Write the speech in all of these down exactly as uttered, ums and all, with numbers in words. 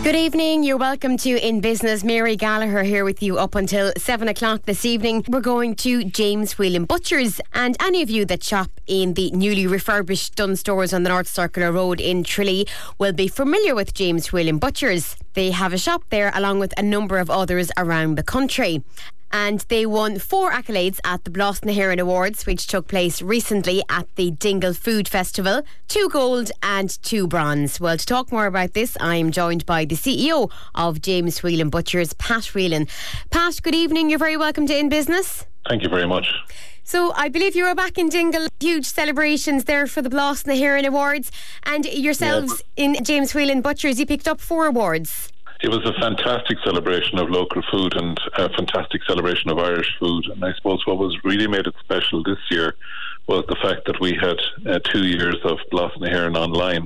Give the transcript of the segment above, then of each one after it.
Good evening, you're welcome to In Business. Mary Gallagher here with you up until seven o'clock this evening. We're going to James Whelan Butchers, and any of you that shop in the newly refurbished Dunn stores on the North Circular Road in Tralee will be familiar with James Whelan Butchers. They have a shop there along with a number of others around the country. And they won four accolades at the Blas na hÉireann Awards, which took place recently at the Dingle Food Festival. Two gold and two bronze. Well, to talk more about this, I'm joined by the C E O of James Whelan Butchers, Pat Whelan. Pat, good evening. You're very welcome to In Business. Thank you very much. So I believe you were back in Dingle. Huge celebrations there for the Blas na hÉireann Awards. And yourselves yeah. in James Whelan Butchers, you picked up four awards. It was a fantastic celebration of local food and a fantastic celebration of Irish food. And I suppose what was really made it special this year was the fact that we had uh, two years of Blas na hÉireann online.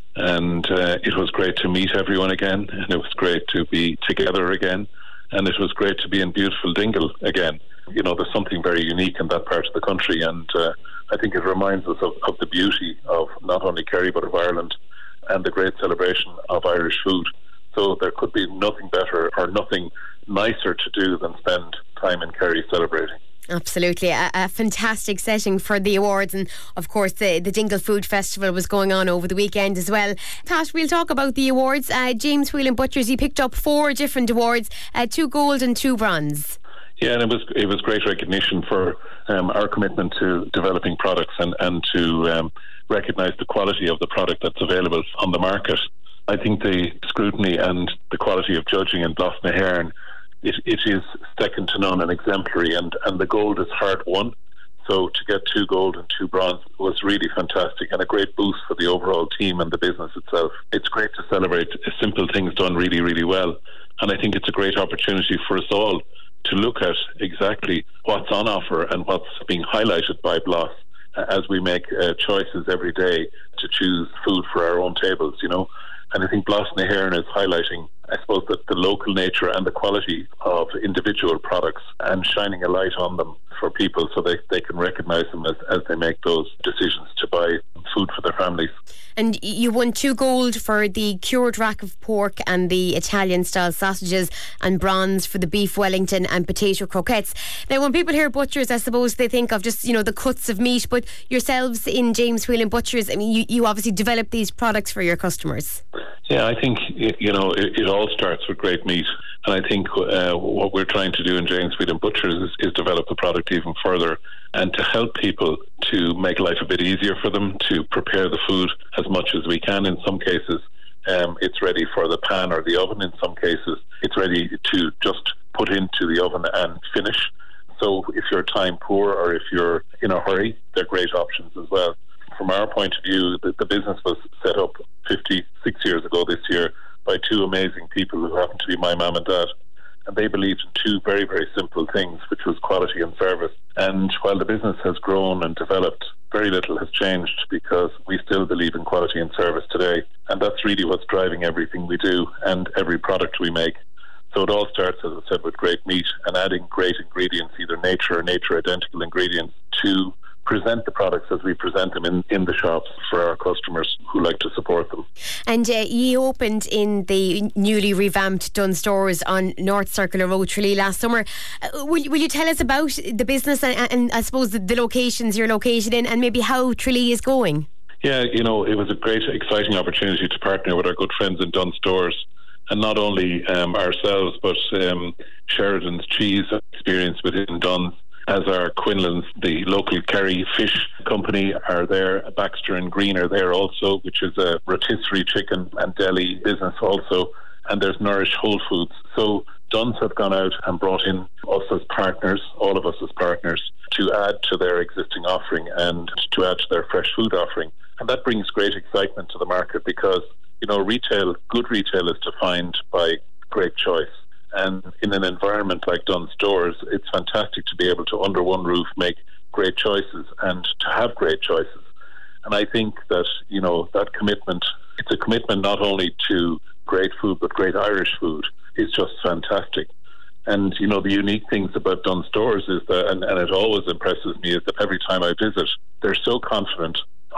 And uh, it was great to meet everyone again, and it was great to be together again, and it was great to be in beautiful Dingle again. You know, there's something very unique in that part of the country, and uh, I think it reminds us of, of the beauty of not only Kerry but of Ireland, and the great celebration of Irish food. So there could be nothing better or nothing nicer to do than spend time in Kerry celebrating. Absolutely, a, a fantastic setting for the awards, and of course the, the Dingle Food Festival was going on over the weekend as well. Pat, we'll talk about the awards. Uh, James Whelan Butchers, he picked up four different awards, uh, two gold and two bronze. Yeah, and it was it was great recognition for um, our commitment to developing products and, and to um, recognise the quality of the product that's available on the market. I think the scrutiny and the quality of judging in Blas na hÉireann, it, it is second to none and exemplary, and, and the gold is hard won. So to get two gold and two bronze was really fantastic and a great boost for the overall team and the business itself. It's great to celebrate simple things done really, really well. And I think it's a great opportunity for us all to look at exactly what's on offer and what's being highlighted by Blas as we make uh, choices every day to choose food for our own tables, you know. And I think Blas na hÉireann is highlighting, I suppose, that the local nature and the quality of individual products and shining a light on them for people so they, they can recognise them as, as they make those decisions to buy food for their families. And you won two gold for the cured rack of pork and the Italian-style sausages, and bronze for the beef Wellington and potato croquettes. Now, when people hear butchers, I suppose they think of just, you know, the cuts of meat, but yourselves in James Whelan Butchers, I mean, you, you obviously develop these products for your customers. Yeah, I think, you know, it, it all starts with great meat. And I think uh, what we're trying to do in James Whelan Butchers is, is develop the product even further and to help people to make life a bit easier for them, to prepare the food as much as we can. In some cases, um, it's ready for the pan or the oven. In some cases, it's ready to just put into the oven and finish. So if you're time poor or if you're in a hurry, they're great options as well. From our point of view, the, the business was set up fifty-six years ago this year by two amazing people who happen to be my mum and dad. And they believed in two very, very simple things, which was quality and service. And while the business has grown and developed, very little has changed because we still believe in quality and service today. And that's really what's driving everything we do and every product we make. So it all starts, as I said, with great meat and adding great ingredients, either nature or nature identical ingredients, to present the products as we present them in, in the shops for our customers who like to support them. And uh, you opened in the newly revamped Dunn stores on North Circular Road, Tralee, last summer. Uh, will, will you tell us about the business and, and I suppose the, the locations you're located in and maybe how Tralee is going? Yeah, you know, it was a great, exciting opportunity to partner with our good friends in Dunn stores. And not only um, ourselves, but um, Sheridan's Cheese experience within Dunn, as are Quinlan's, the local Kerry fish company, are there. Baxter and Green are there also, which is a rotisserie chicken and deli business also. And there's Nourish Whole Foods. So Dunn's have gone out and brought in us as partners, all of us as partners, to add to their existing offering and to add to their fresh food offering. And that brings great excitement to the market because, you know, retail, good retail is defined by great choice. And in an environment like Dunn stores, it's fantastic to be able to, under one roof, make great choices and to have great choices. And I think that, you know, that commitment, it's a commitment not only to great food, but great Irish food is just fantastic. And, you know, the unique things about Dunn stores is that, and, and it always impresses me, is that every time I visit, they're so confident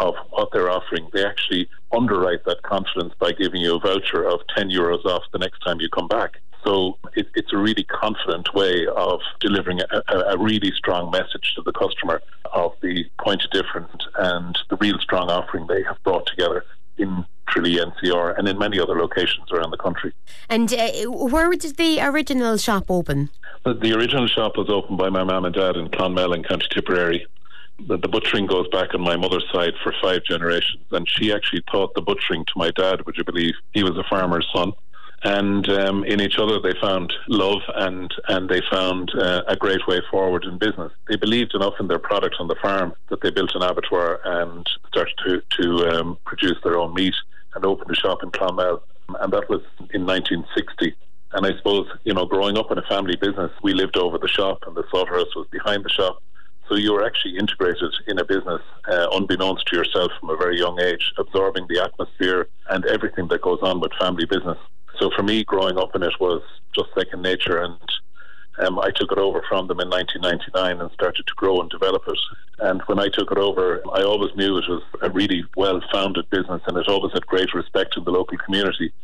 of what they're offering, they actually underwrite that confidence by giving you a voucher of ten euros off the next time you come back. So it, it's a really confident way of delivering a, a really strong message to the customer of the point of difference and the real strong offering they have brought together in Tralee N C R and in many other locations around the country. And uh, where did the original shop open? The, the original shop was opened by my mum and dad in Clonmel in County Tipperary. The, the butchering goes back on my mother's side for five generations, and she actually taught the butchering to my dad, would you believe? He was a farmer's son. And um, in each other they found love, and, and they found uh, a great way forward in business. They believed enough in their product on the farm that they built an abattoir and started to, to um, produce their own meat and opened a shop in Clonmel. And that was in nineteen sixty. And I suppose, you know, growing up in a family business, we lived over the shop and the slaughterhouse was behind the shop. So you were actually integrated in a business, uh, unbeknownst to yourself from a very young age, absorbing the atmosphere and everything that goes on with family business. So for me, growing up in it was just second nature, and um, I took it over from them in nineteen ninety-nine and started to grow and develop it. And when I took it over, I always knew it was a really well-founded business, and it always had great respect in the local community.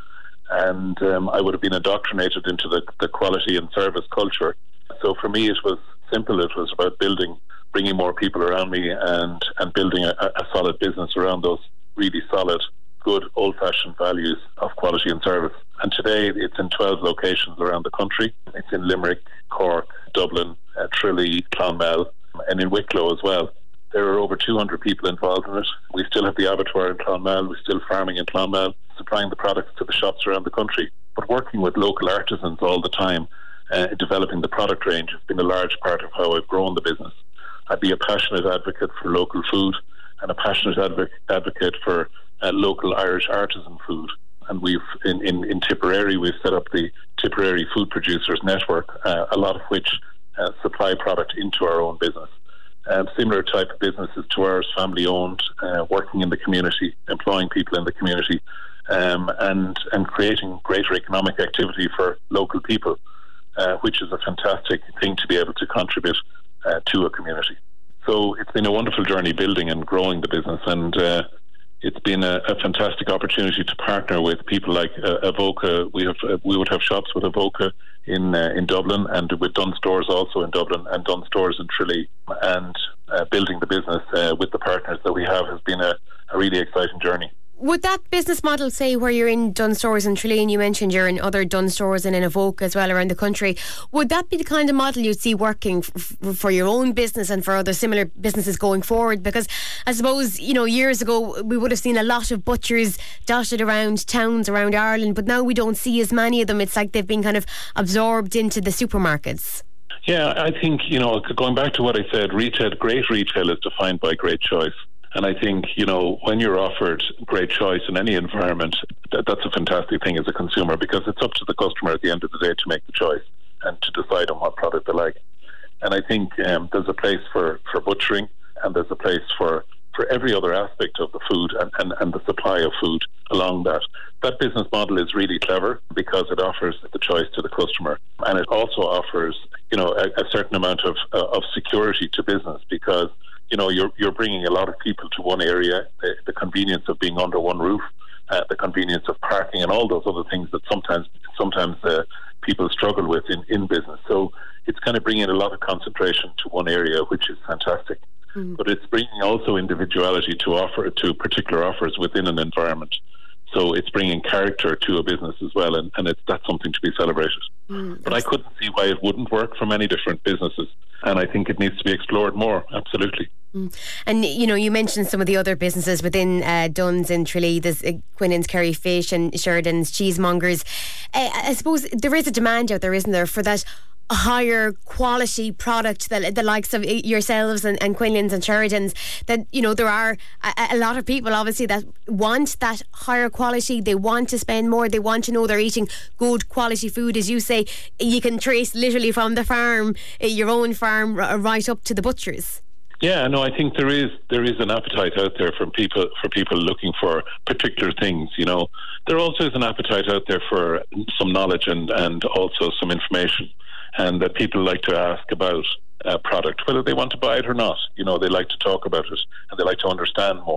And um, I would have been indoctrinated into the, the quality and service culture. So for me, it was simple. It was about building, bringing more people around me and, and building a, a solid business around those really solid, good old-fashioned values of quality and service. And today it's in twelve locations around the country. It's in Limerick, Cork, Dublin, uh, Tralee, Clonmel, and in Wicklow as well. There are over two hundred people involved in it. We still have the abattoir in Clonmel. We're still farming in Clonmel, supplying the products to the shops around the country. But working with local artisans all the time, uh, developing the product range has been a large part of how I've grown the business. I'd be a passionate advocate for local food and a passionate advo- advocate for uh, local Irish artisan food. And we've, in, in, in Tipperary, we've set up the Tipperary Food Producers Network, uh, a lot of which uh, supply product into our own business. Um, similar type of businesses to ours, family owned, uh, working in the community, employing people in the community, um, and, and creating greater economic activity for local people, uh, which is a fantastic thing to be able to contribute uh, to a community. So it's been a wonderful journey building and growing the business, and uh, it's been a, a fantastic opportunity to partner with people like uh, Avoca. We have uh, we would have shops with Avoca in uh, in Dublin, and with Dunn Stores also in Dublin, and Dunn Stores in Tralee. And uh, building the business uh, with the partners that we have has been a, a really exciting journey. Would that business model, say, where you're in Dunn Stores in Tralee, and you mentioned you're in other Dunn Stores and in Avoca as well around the country, would that be the kind of model you'd see working f- f- for your own business and for other similar businesses going forward? Because I suppose, you know, years ago we would have seen a lot of butchers dotted around towns around Ireland, but now we don't see as many of them. It's like they've been kind of absorbed into the supermarkets. Yeah, I think, you know, going back to what I said, retail, great retail is defined by great choice. And I think, you know, when you're offered great choice in any environment, that, that's a fantastic thing as a consumer, because it's up to the customer at the end of the day to make the choice and to decide on what product they like. And I think um, there's a place for, for butchering, and there's a place for, for every other aspect of the food and, and, and the supply of food along that. That business model is really clever because it offers the choice to the customer, and it also offers, you know, a, a certain amount of, uh, of security to business, because you know, you're you're bringing a lot of people to one area, the, the convenience of being under one roof, uh, the convenience of parking, and all those other things that sometimes sometimes uh, people struggle with in, in business. So it's kind of bringing a lot of concentration to one area, which is fantastic. Mm-hmm. But it's bringing also individuality to offer to particular offers within an environment. So it's bringing character to a business as well, and, and it's, that's something to be celebrated. Mm, but I couldn't see why it wouldn't work for many different businesses, and I think it needs to be explored more, absolutely. Mm. And, you know, you mentioned some of the other businesses within uh, Dunn's in Tralee. There's uh, Quinnan's Kerry Fish and Sheridan's Cheesemongers. Uh, I suppose there is a demand out there, isn't there, for that higher quality product, that the likes of yourselves and, and Quinlan's and Sheridan's, that, you know, there are a, a lot of people obviously that want that higher quality. They want to spend more. They want to know they're eating good quality food. As you say, you can trace literally from the farm, your own farm, right up to the butchers. Yeah, no, I think there is there is an appetite out there from people for people looking for particular things. You know, there also is an appetite out there for some knowledge and, and also some information, and that people like to ask about a product, whether they want to buy it or not. You know, they like to talk about it and they like to understand more.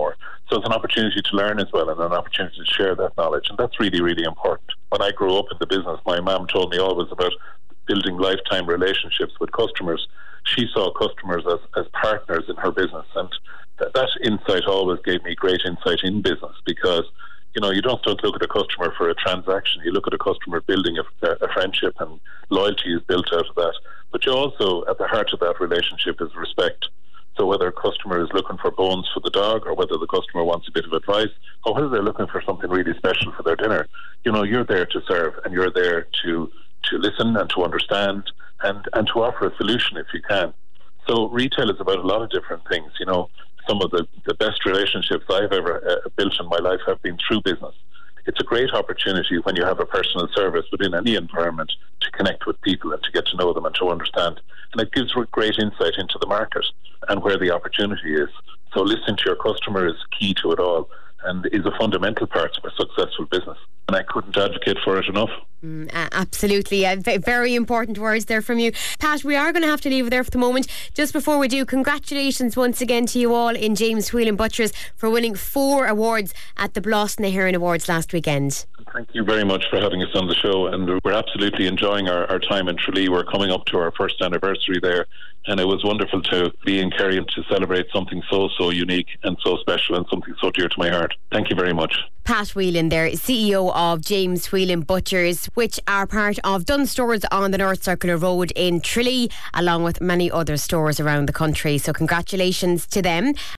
So it's an opportunity to learn as well, and an opportunity to share that knowledge, and that's really, really important. When I grew up in the business, my mum told me always about building lifetime relationships with customers. She saw customers as, as partners in her business, and th- that insight always gave me great insight in business, because you know, you don't just look at a customer for a transaction. You look at a customer building a, a friendship, and loyalty is built out of that. But you also, at the heart of that relationship, is respect. So whether a customer is looking for bones for the dog, or whether the customer wants a bit of advice, or whether they're looking for something really special for their dinner, you know, you're there to serve, and you're there to to listen and to understand, and, and to offer a solution if you can. So retail is about a lot of different things, you know. Some of the, the best relationships I've ever uh, built in my life have been through business. It's a great opportunity when you have a personal service within any environment to connect with people and to get to know them and to understand. And it gives great insight into the market and where the opportunity is. So listening to your customer is key to it all, and is a fundamental part of a successful business. And I couldn't advocate for it enough. Mm, absolutely. Uh, very important words there from you. Pat, we are going to have to leave it there for the moment. Just before we do, congratulations once again to you all in James Whelan Butchers for winning four awards at the Bloston Heron Awards last weekend. Thank you very much for having us on the show, and we're absolutely enjoying our, our time in Tralee. We're coming up to our first anniversary there, and it was wonderful to be in Kerry and to celebrate something so, so unique and so special, and something so dear to my heart. Thank you very much. Pat Whelan there, C E O of James Whelan Butchers, which are part of Dunnes Stores on the North Circular Road in Tralee, along with many other stores around the country. So congratulations to them.